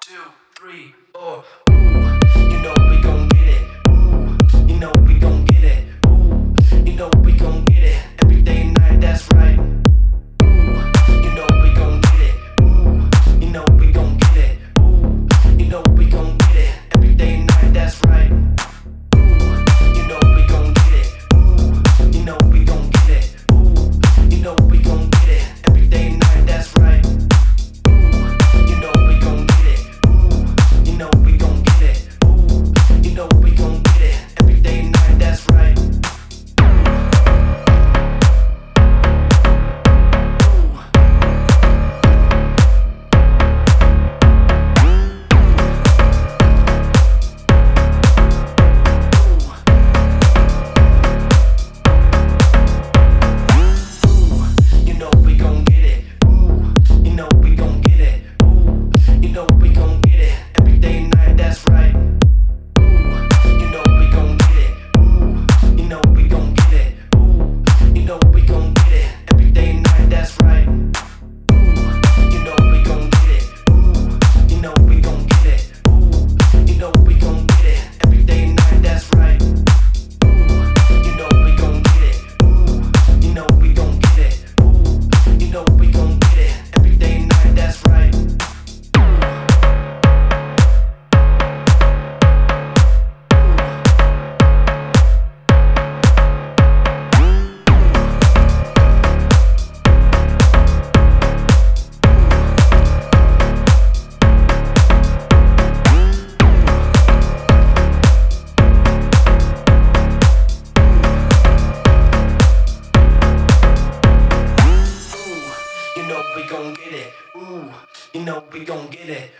two, three, four. Ooh, you know we gon' get it. Ooh, you know we gon' get it. Ooh, you know we gon' get it. Every day and night, that's right. Ooh, you know we gon' get it. Ooh, you know we gon' get it. Ooh, you know we gon' get it. Every day and night, that's right. Ooh, you know we gon' get it. Ooh, you know we gon' get it. Ooh, you know we gon' get it. Every day and night, that's right. You know we gon' get it. Ooh, you know we gon' get it. Ooh, you know we gon' get it. Every day and night, that's right. You know we gon' get it. Ooh, you know we gon' get it. Ooh, you know we gon' get it. Every day and night, that's right. Ooh, you know we gon' get it. Ooh, you know we gon' get it. Ooh, you know we gon' get it. Every day and night, that's right. Ooh, you know we gon' get it. Ooh, you know we gon' get it. Ooh, you know we gon' get it. Every day and night, that's right. Ooh, you know we gon' get it. Ooh, you know we gon' get it. Ooh, you know we gon' get it. Every day and night, that's right. You know we gon' get it. Ooh, you know we gon' get it.